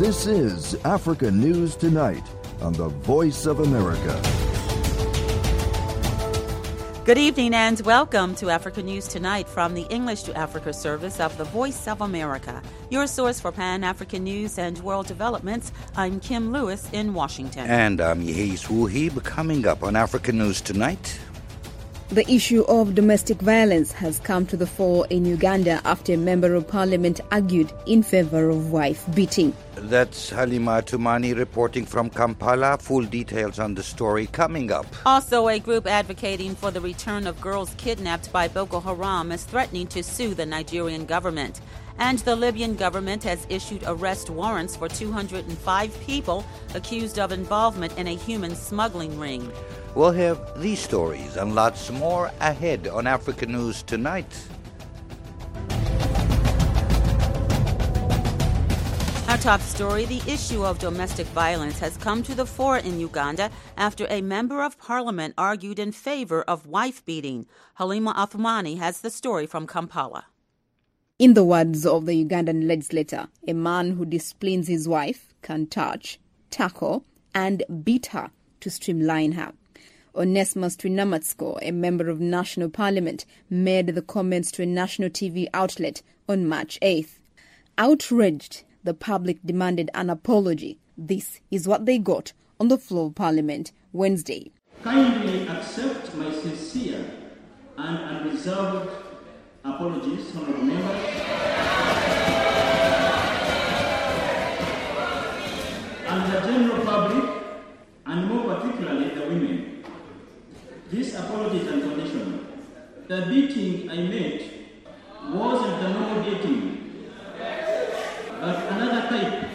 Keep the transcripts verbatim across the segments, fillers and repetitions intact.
This is Africa News Tonight on the Voice of America. Good evening and welcome to Africa News Tonight from the English to Africa service of the Voice of America. Your source for Pan-African news and world developments. I'm Kim Lewis in Washington. And I'm Yehis Wuhib. Coming up on Africa News Tonight. The issue of domestic violence has come to the fore in Uganda after a member of parliament argued in favor of wife beating. That's Halima Tumani reporting from Kampala. Full details on the story coming up. Also, a group advocating for the return of girls kidnapped by Boko Haram is threatening to sue the Nigerian government. And the Libyan government has issued arrest warrants for two hundred five people accused of involvement in a human smuggling ring. We'll have these stories and lots more ahead on Africa News Tonight. Our top story, the issue of domestic violence has come to the fore in Uganda after a member of parliament argued in favor of wife beating. Halima Athmani has the story from Kampala. In the words of the Ugandan legislator, a man who disciplines his wife can touch, tackle, and beat her to streamline her. Onesmus Twinamatsko, a member of National Parliament, made the comments to a national T V outlet on March eighth. Outraged, the public demanded an apology. This is what they got on the floor of Parliament Wednesday. Kindly accept my sincere and unreserved apologies, honourable members, and the general public, and more particularly the women. This apology is unconditional. The beating I made wasn't the normal beating, but another type.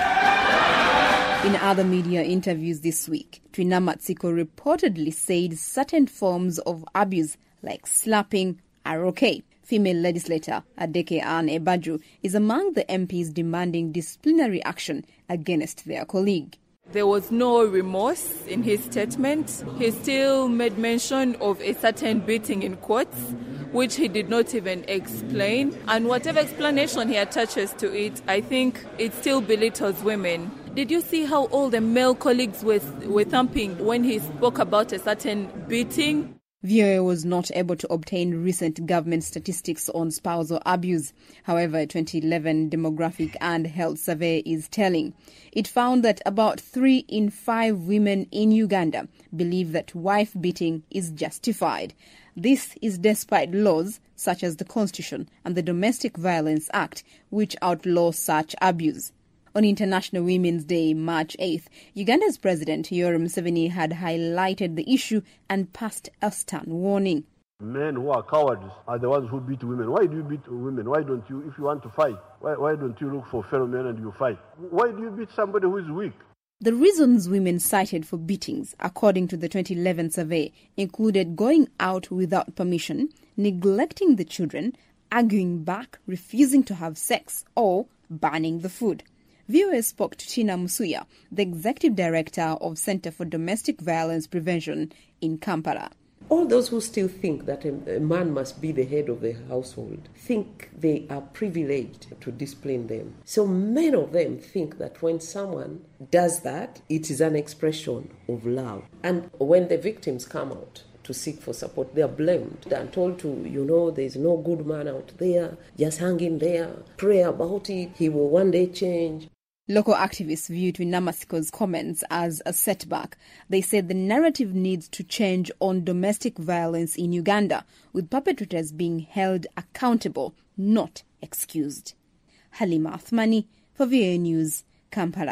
In other media interviews this week, Twinamatsiko reportedly said certain forms of abuse like slapping are okay. Female legislator Adeke Ann Ebaju is among the M Ps demanding disciplinary action against their colleague. There was no remorse in his statement. He still made mention of a certain beating in courts, which he did not even explain. And whatever explanation he attaches to it, I think it still belittles women. Did you see how all the male colleagues were, were thumping when he spoke about a certain beating? V O A was not able to obtain recent government statistics on spousal abuse. However, a twenty eleven demographic and health survey is telling. It found that about three in five women in Uganda believe that wife beating is justified. This is despite laws such as the Constitution and the Domestic Violence Act, which outlaw such abuse. On International Women's Day, March eighth, Uganda's President Yoweri Museveni had highlighted the issue and passed a stern warning. Men who are cowards are the ones who beat women. Why do you beat women? Why don't you, if you want to fight, why, why don't you look for fellow men and you fight? Why do you beat somebody who is weak? The reasons women cited for beatings, according to the twenty eleven survey, included going out without permission, neglecting the children, arguing back, refusing to have sex, or burning the food. V O A spoke to Tina Musuya, the Executive Director of Center for Domestic Violence Prevention in Kampala. All those who still think that a, a man must be the head of the household think they are privileged to discipline them. So many of them think that when someone does that, it is an expression of love. And when the victims come out to seek for support, they are blamed and told to, you know, there's no good man out there, just hang in there, pray about it, he will one day change. Local activists viewed Twinamatiko's comments as a setback. They said the narrative needs to change on domestic violence in Uganda, with perpetrators being held accountable, not excused. Halima Athmani for V O A News, Kampala.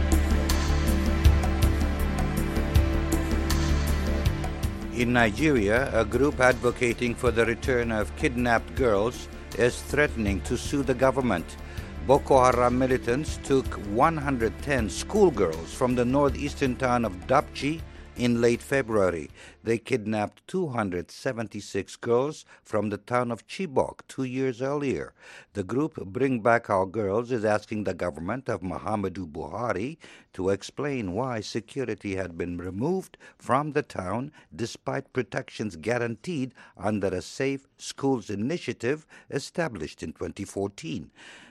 In Nigeria, a group advocating for the return of kidnapped girls is threatening to sue the government. Boko Haram militants took one hundred ten schoolgirls from the northeastern town of Dapchi in late February. They kidnapped two hundred seventy-six girls from the town of Chibok two years earlier. The group Bring Back Our Girls is asking the government of Muhammadu Buhari to explain why security had been removed from the town despite protections guaranteed under a Safe Schools initiative established in twenty fourteen.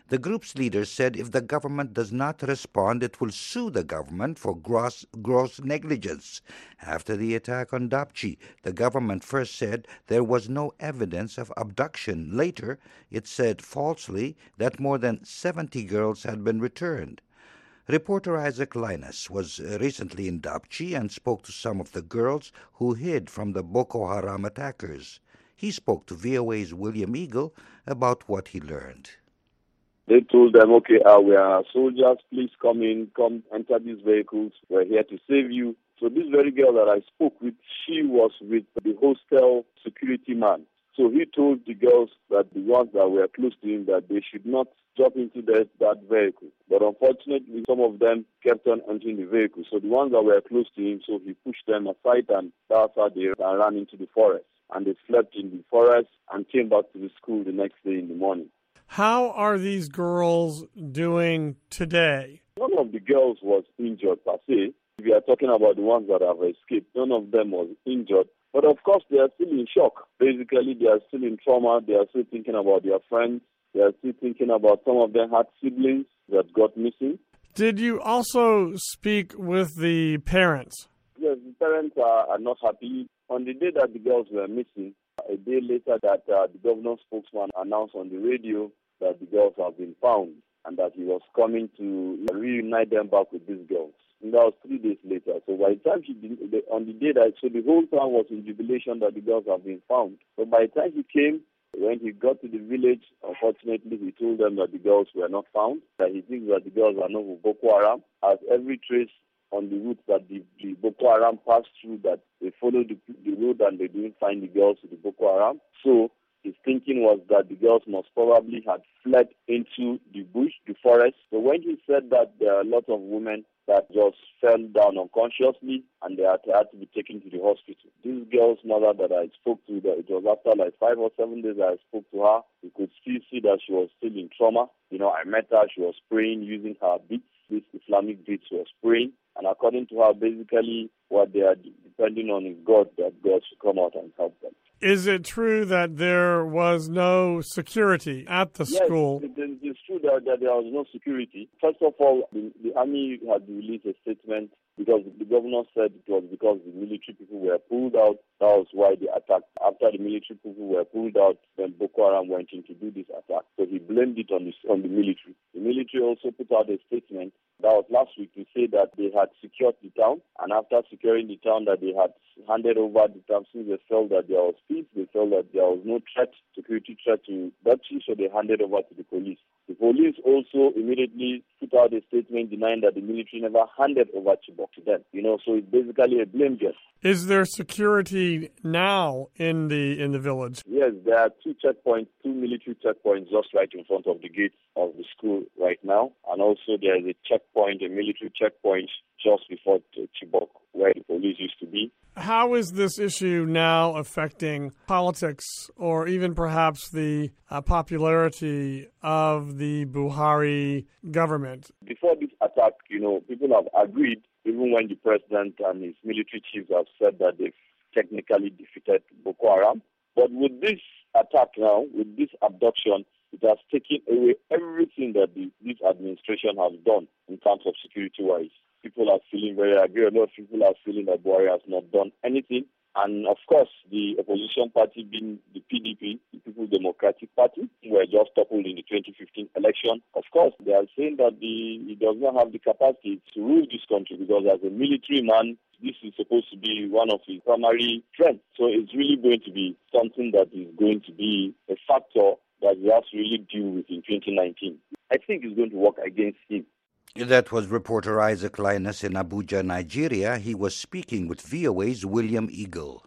The group's leader said if the government does not respond, it will sue the government for gross, gross negligence. After the attack on Dapchi, the government first said there was no evidence of abduction. Later, it said falsely that more than seventy girls had been returned. Reporter Isaac Linus was recently in Dapchi and spoke to some of the girls who hid from the Boko Haram attackers. He spoke to V O A's William Eagle about what he learned. They told them, okay, uh, we are soldiers, please come in, come enter these vehicles, we're here to save you. So this very girl that I spoke with, she was with the hostel security man. So he told the girls, that the ones that were close to him, that they should not jump into that, that vehicle. But unfortunately, some of them kept on entering the vehicle. So the ones that were close to him, so he pushed them aside, and that's how they ran into the forest. And they slept in the forest and came back to the school the next day in the morning. How are these girls doing today? None of the girls was injured per se. If we are talking about the ones that have escaped, none of them was injured. But of course, they are still in shock. Basically, they are still in trauma. They are still thinking about their friends. They are still thinking about some of them had siblings that got missing. Did you also speak with the parents? Yes, the parents are, are not happy. On the day that the girls were missing, a day later that uh, the governor's spokesman announced on the radio that the girls have been found and that he was coming to reunite them back with these girls. And that was three days later. So by the time he did, on the day that, so the whole town was in jubilation that the girls have been found. So by the time he came, when he got to the village, unfortunately, he told them that the girls were not found, that he thinks that the girls are not with Boko Haram, as every trace on the route that the, the Boko Haram passed through, that they followed the, the road and they didn't find the girls with the Boko Haram. So his thinking was that the girls must probably have fled into the bush, the forest. So when he said that, there are a lot of women that just fell down unconsciously and they had, had to be taken to the hospital. This girl's mother that I spoke to, that it was after like five or seven days that I spoke to her, you could still see that she was still in trauma. You know, I met her, she was praying using her beads, this Islamic beads, she was praying. And according to her, basically what they are depending on is God, that God should come out and help them. Is it true that there was no security at the yes, school? Yes, it, it's true that, that there was no security. First of all, the, the army had released a statement because the governor said it was because the military people were pulled out. That was why they attacked. After the military people were pulled out, then Boko Haram went in to do this attack. So he blamed it on the, on the military. The military also put out a statement, that was last week, to say that they had secured the town, and after securing the town, that they had handed over the town since they felt that there was peace, they felt that there was no threat, security threat to Dapchi, so they handed over to the police. The police also immediately put out a statement denying that the military never handed over Chibok to them. You know, so it's basically a blame game. Is there security now in the in the village? Yes, there are two checkpoints, two military checkpoints just right in front of the gate of the school right now. And also there is a checkpoint, a military checkpoint just before Chibok, where the police used to be. How is this issue now affecting politics or even perhaps the uh, popularity of the Buhari government? Before this attack, you know, people have agreed, even when the president and his military chiefs have said that they've technically defeated Boko Haram. But with this attack now, with this abduction, it has taken away everything that the, this administration has done in terms of security-wise. People are feeling very angry. A lot of people are feeling that Buhari has not done anything. And of course, the opposition party being the P D P, the People's Democratic Party, who were just toppled in the twenty fifteen election. Of course, they are saying that the, he does not have the capacity to rule this country because as a military man, this is supposed to be one of his primary strengths. So it's really going to be something that is going to be a factor that we have to really deal with in twenty nineteen. I think it's going to work against him. That was reporter Isaac Linus in Abuja, Nigeria. He was speaking with V O A's William Eagle.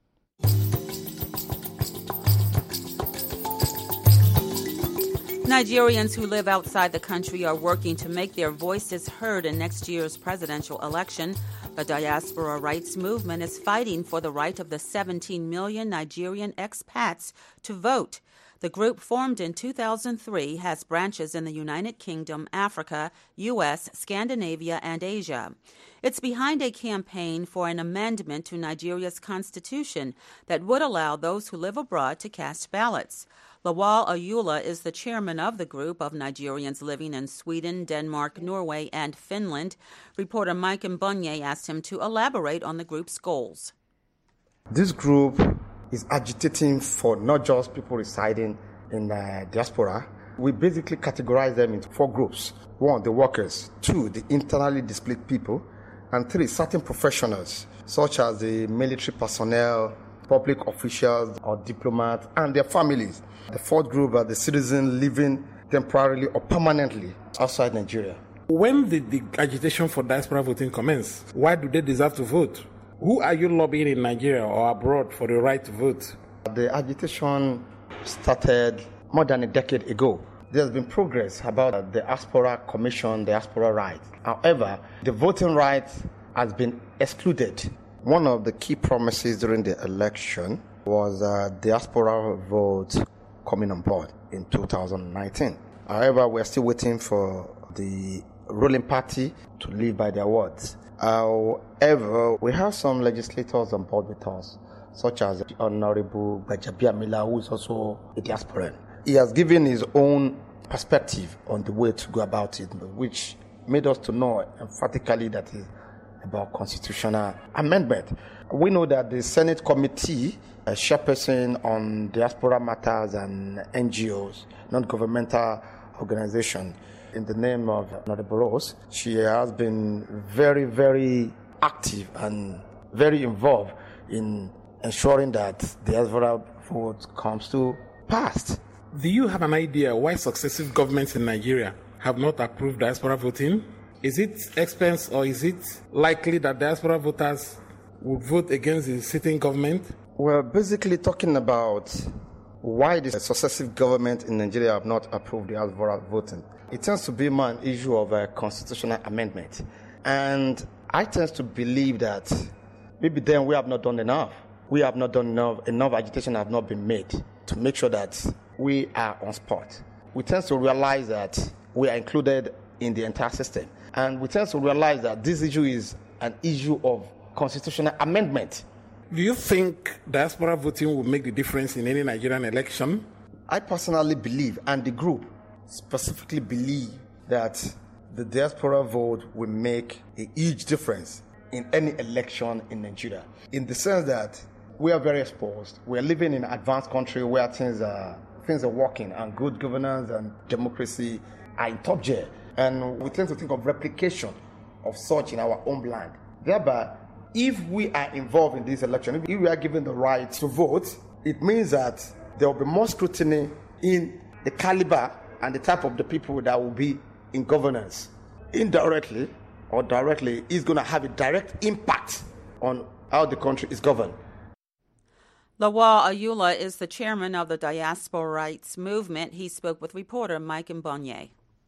Nigerians who live outside the country are working to make their voices heard in next year's presidential election. The Diaspora Rights Movement is fighting for the right of the seventeen million Nigerian expats to vote. The group, formed in two thousand three, has branches in the United Kingdom, Africa, U S, Scandinavia, and Asia. It's behind a campaign for an amendment to Nigeria's constitution that would allow those who live abroad to cast ballots. Lawal Ayula is the chairman of the group of Nigerians living in Sweden, Denmark, Norway, and Finland. Reporter Mike Mbonye asked him to elaborate on the group's goals. This group is agitating for not just people residing in the diaspora. We basically categorize them into four groups. One, the workers. Two, the internally displaced people. And three, certain professionals, such as the military personnel, public officials or diplomats, and their families. The fourth group are the citizens living temporarily or permanently outside Nigeria. When did the agitation for diaspora voting commence? Why do they deserve to vote? Who are you lobbying in Nigeria or abroad for the right to vote? The agitation started more than a decade ago. There's been progress about the Diaspora Commission, diaspora rights. However, the voting right has been excluded. One of the key promises during the election was a diaspora vote coming on board in two thousand nineteen. However, we're still waiting for the ruling party to live by their words. However, we have some legislators on board with us, such as Honorable Gbajabiamila, who is also a diasporan. He has given his own perspective on the way to go about it, which made us to know emphatically that it's about constitutional amendment. We know that the Senate committee, a chairperson on diaspora matters and N G Os, non-governmental organizations, in the name of Honorable Rose, she has been very, very active and very involved in ensuring that the diaspora vote comes to pass. Do you have an idea why successive governments in Nigeria have not approved diaspora voting? Is it expense or is it likely that diaspora voters would vote against the sitting government? We're basically talking about why the successive government in Nigeria have not approved the diaspora voting. It tends to be more an issue of a constitutional amendment. And I tend to believe that maybe then we have not done enough. We have not done enough. Enough agitation have not been made to make sure that we are on spot. We tend to realize that we are included in the entire system. And we tend to realize that this issue is an issue of constitutional amendment. Do you think diaspora voting will make the difference in any Nigerian election? I personally believe, and the group specifically believe, that the diaspora vote will make a huge difference in any election in Nigeria, in the sense that we are very exposed. We are living in an advanced country where things are, things are working, and good governance and democracy are in top gear. And we tend to think of replication of such in our own land. Thereby, if we are involved in this election, if we are given the right to vote, it means that there will be more scrutiny in the caliber and the type of the people that will be in governance. Indirectly or directly, is going to have a direct impact on how the country is governed. Lawal Ayula is the chairman of the Diaspora Rights Movement. He spoke with reporter Mike Mbonye.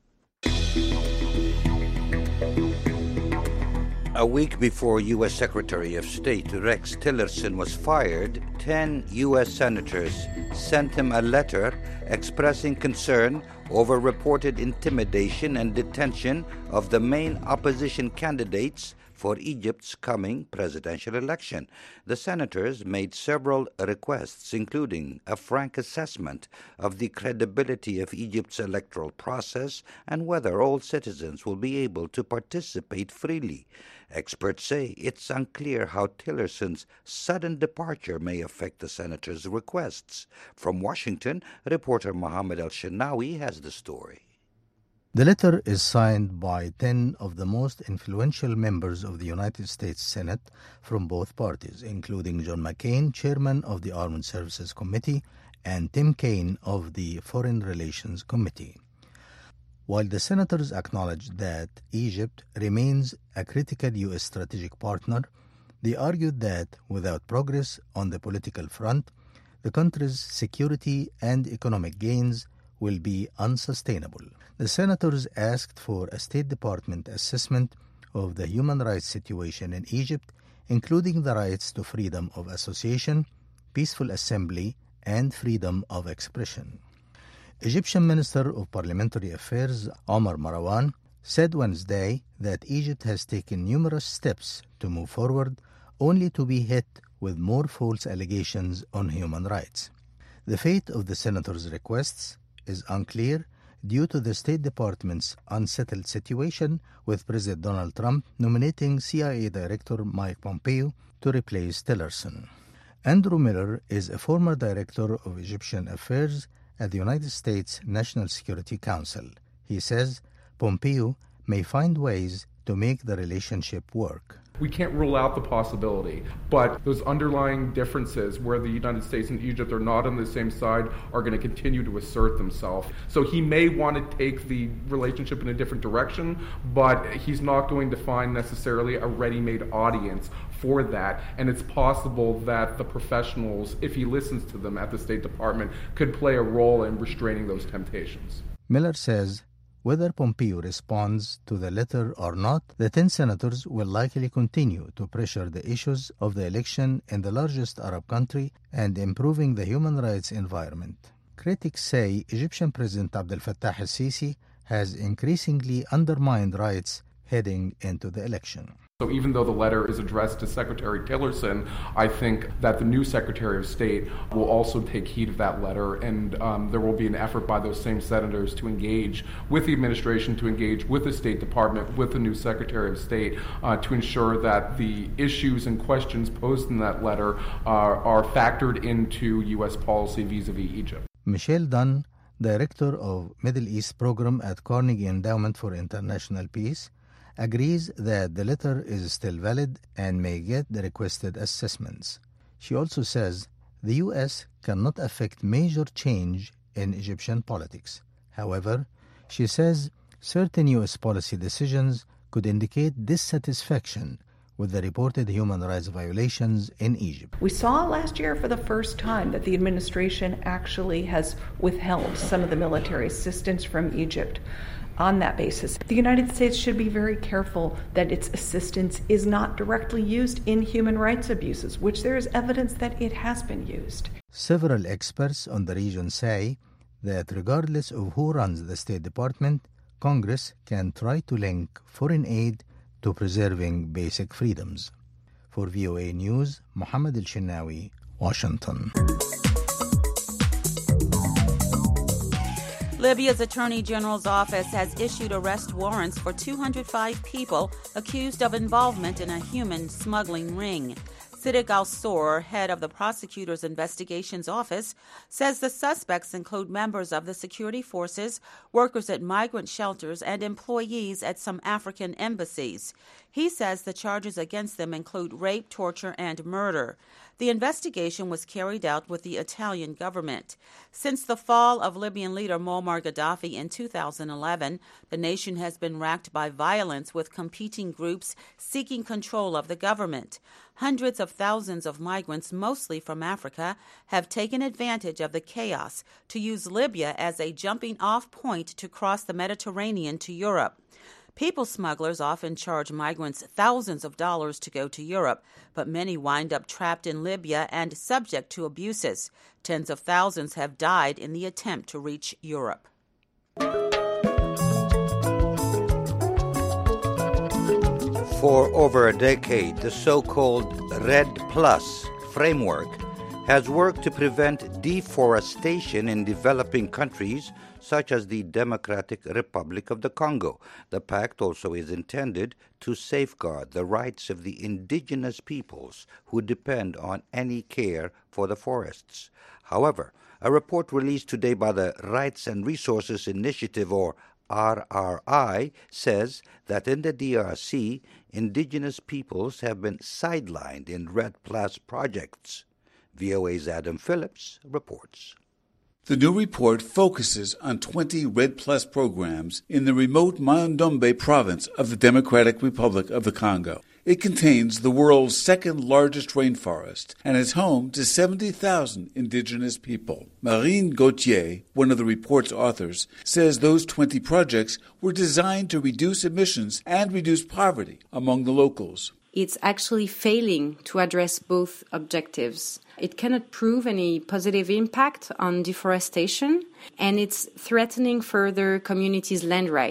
A week before U S Secretary of State Rex Tillerson was fired, ten U S senators sent him a letter expressing concern over reported intimidation and detention of the main opposition candidates for Egypt's coming presidential election. The senators made several requests, including a frank assessment of the credibility of Egypt's electoral process and whether all citizens will be able to participate freely. Experts say it's unclear how Tillerson's sudden departure may affect the senators' requests. From Washington, reporter Mohammed El-Shenawi has the story. The letter is signed by ten of the most influential members of the United States Senate from both parties, including John McCain, chairman of the Armed Services Committee, and Tim Kaine of the Foreign Relations Committee. While the senators acknowledge that Egypt remains a critical U S strategic partner, they argued that without progress on the political front, the country's security and economic gains will be unsustainable. The senators asked for a State Department assessment of the human rights situation in Egypt, including the rights to freedom of association, peaceful assembly, and freedom of expression. Egyptian Minister of Parliamentary Affairs Omar Marwan said Wednesday that Egypt has taken numerous steps to move forward, only to be hit with more false allegations on human rights. The fate of the senator's requests is unclear due to the State Department's unsettled situation with President Donald Trump nominating C I A Director Mike Pompeo to replace Tillerson. Andrew Miller is a former director of Egyptian affairs at the United States National Security Council. He says Pompeo may find ways to make the relationship work. We can't rule out the possibility, but those underlying differences where the United States and Egypt are not on the same side are going to continue to assert themselves. So he may want to take the relationship in a different direction, but he's not going to find necessarily a ready-made audience for that. And it's possible that the professionals, if he listens to them at the State Department, could play a role in restraining those temptations. Miller says whether Pompeo responds to the letter or not, the ten senators will likely continue to pressure the issues of the election in the largest Arab country and improving the human rights environment. Critics say Egyptian President Abdel Fattah el-Sisi has increasingly undermined rights heading into the election. So even though the letter is addressed to Secretary Tillerson, I think that the new Secretary of State will also take heed of that letter, and um, there will be an effort by those same senators to engage with the administration, to engage with the State Department, with the new Secretary of State, uh, to ensure that the issues and questions posed in that letter are, are factored into U S policy vis-a-vis Egypt. Michelle Dunn, Director of Middle East Program at Carnegie Endowment for International Peace, agrees that the letter is still valid and may get the requested assessments. She also says the U S cannot affect major change in Egyptian politics. However, she says certain U S policy decisions could indicate dissatisfaction with the reported human rights violations in Egypt. We saw last year for the first time that the administration actually has withheld some of the military assistance from Egypt. On that basis, the United States should be very careful that its assistance is not directly used in human rights abuses, which there is evidence that it has been used. Several experts on the region say that regardless of who runs the State Department, Congress can try to link foreign aid to preserving basic freedoms. For V O A News, Mohammed El-Shinnawi, Washington. Libya's Attorney General's office has issued arrest warrants for two hundred five people accused of involvement in a human smuggling ring. Siddiq Al-Sor, head of the prosecutor's investigations office, says the suspects include members of the security forces, workers at migrant shelters, and employees at some African embassies. He says the charges against them include rape, torture, and murder. The investigation was carried out with the Italian government. Since the fall of Libyan leader Muammar Gaddafi in two thousand eleven, the nation has been racked by violence with competing groups seeking control of the government. Hundreds of thousands of migrants, mostly from Africa, have taken advantage of the chaos to use Libya as a jumping-off point to cross the Mediterranean to Europe. People smugglers often charge migrants thousands of dollars to go to Europe, but many wind up trapped in Libya and subject to abuses. Tens of thousands have died in the attempt to reach Europe. For over a decade, the so-called REDD Plus framework has worked to prevent deforestation in developing countries such as the Democratic Republic of the Congo. The pact also is intended to safeguard the rights of the indigenous peoples who depend on any care for the forests. However, a report released today by the Rights and Resources Initiative, or R R I, says that in the D R C, indigenous peoples have been sidelined in REDD Plus projects. V O A's Adam Phillips reports. The new report focuses on twenty REDD Plus programs in the remote Mai-Ndombe province of the Democratic Republic of the Congo. It contains the world's second largest rainforest and is home to seventy thousand indigenous people. Marine Gauthier, one of the report's authors, says those twenty projects were designed to reduce emissions and reduce poverty among the locals. It's actually failing to address both objectives. It cannot prove any positive impact on deforestation, and it's threatening further communities' land rights.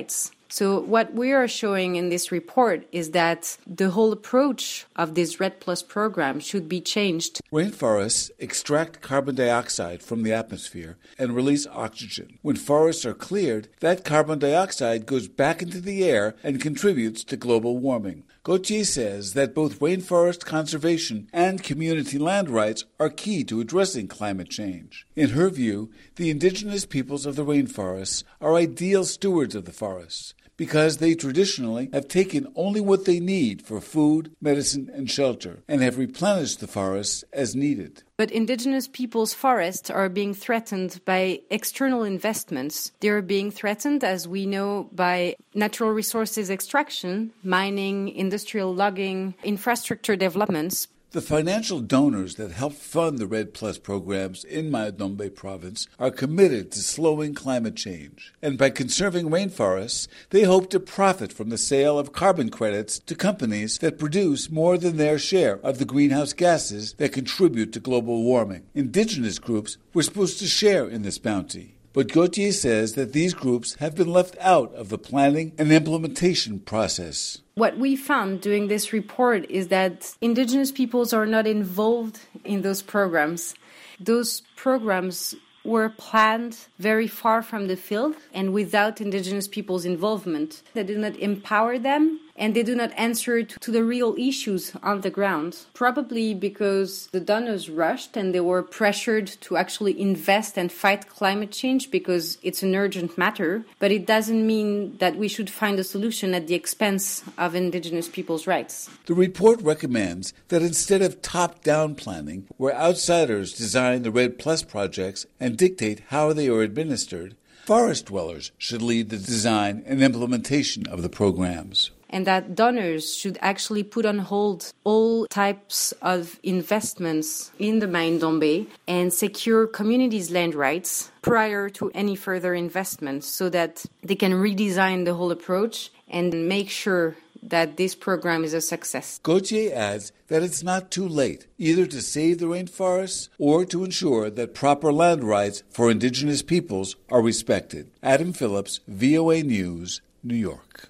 So what we are showing in this report is that the whole approach of this REDD Plus program should be changed. Rainforests extract carbon dioxide from the atmosphere and release oxygen. When forests are cleared, that carbon dioxide goes back into the air and contributes to global warming. Gauthier says that both rainforest conservation and community land rights are key to addressing climate change. In her view, the indigenous peoples of the rainforests are ideal stewards of the forests because they traditionally have taken only what they need for food, medicine, and shelter, and have replenished the forests as needed. But indigenous peoples' forests are being threatened by external investments. They are being threatened, as we know, by natural resources extraction, mining, industrial logging, infrastructure developments. The financial donors that help fund the REDD Plus programs in Mai-Ndombe province are committed to slowing climate change. And by conserving rainforests, they hope to profit from the sale of carbon credits to companies that produce more than their share of the greenhouse gases that contribute to global warming. Indigenous groups were supposed to share in this bounty. But Gauthier says that these groups have been left out of the planning and implementation process. What we found doing this report is that indigenous peoples are not involved in those programs. Those programs were planned very far from the field and without indigenous peoples' involvement. They do not empower them, and they do not answer to the real issues on the ground, probably because the donors rushed and they were pressured to actually invest and fight climate change because it's an urgent matter. But it doesn't mean that we should find a solution at the expense of indigenous people's rights. The report recommends that instead of top-down planning, where outsiders design the REDD Plus projects and dictate how they are administered, forest dwellers should lead the design and implementation of the programs. And that donors should actually put on hold all types of investments in the Mai-Ndombe and secure communities' land rights prior to any further investments so that they can redesign the whole approach and make sure that this program is a success. Gauthier adds that it's not too late either to save the rainforests or to ensure that proper land rights for indigenous peoples are respected. Adam Phillips, V O A News, New York.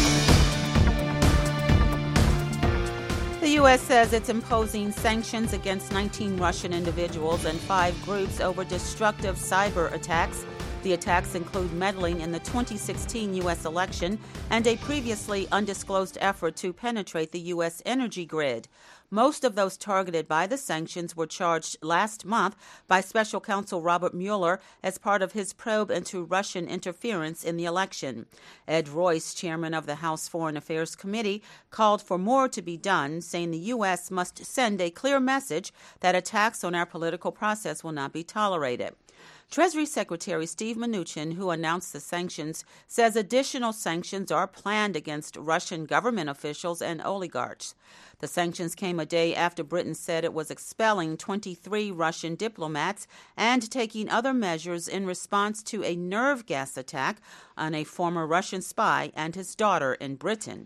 The U S says it's imposing sanctions against nineteen Russian individuals and five groups over destructive cyber attacks. The attacks include meddling in the twenty sixteen U S election and a previously undisclosed effort to penetrate the U S energy grid. Most of those targeted by the sanctions were charged last month by Special Counsel Robert Mueller as part of his probe into Russian interference in the election. Ed Royce, chairman of the House Foreign Affairs Committee, called for more to be done, saying the U S must send a clear message that attacks on our political process will not be tolerated. Treasury Secretary Steve Mnuchin, who announced the sanctions, says additional sanctions are planned against Russian government officials and oligarchs. The sanctions came a day after Britain said it was expelling twenty-three Russian diplomats and taking other measures in response to a nerve gas attack on a former Russian spy and his daughter in Britain.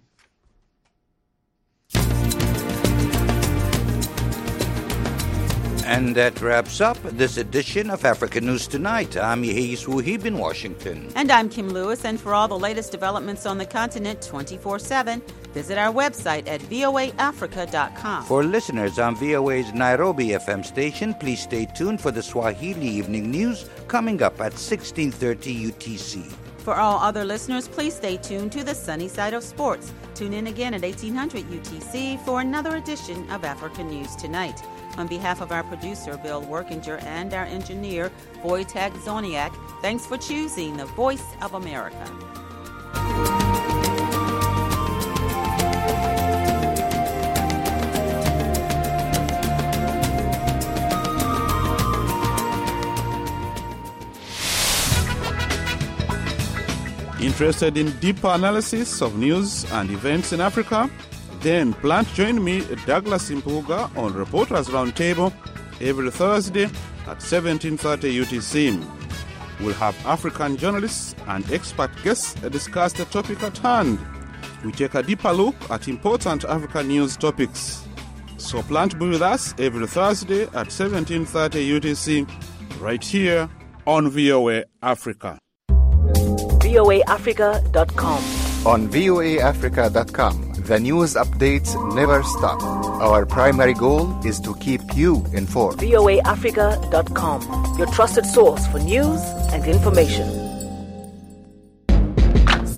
And that wraps up this edition of Africa News Tonight. I'm Yehis Wuhib in Washington. And I'm Kim Lewis. And for all the latest developments on the continent twenty-four seven, visit our website at v o a africa dot com. For listeners on V O A's Nairobi F M station, please stay tuned for the Swahili Evening News coming up at sixteen thirty U T C. For all other listeners, please stay tuned to the Sunny Side of Sports. Tune in again at eighteen hundred U T C for another edition of Africa News Tonight. On behalf of our producer, Bill Workinger, and our engineer, Wojtek Zoniak, thanks for choosing the Voice of America. Interested in deeper analysis of news and events in Africa? Then plan to join me, Douglas Impuga, on Reporters Roundtable every Thursday at seventeen thirty U T C. We'll have African journalists and expert guests discuss the topic at hand. We take a deeper look at important African news topics. So plan to be with us every Thursday at seventeen thirty U T C, right here on V O A Africa. V V O A Africa dot com. On V O A Africa dot com, the news updates never stop. Our primary goal is to keep you informed. V O A Africa dot com, your trusted source for news and information.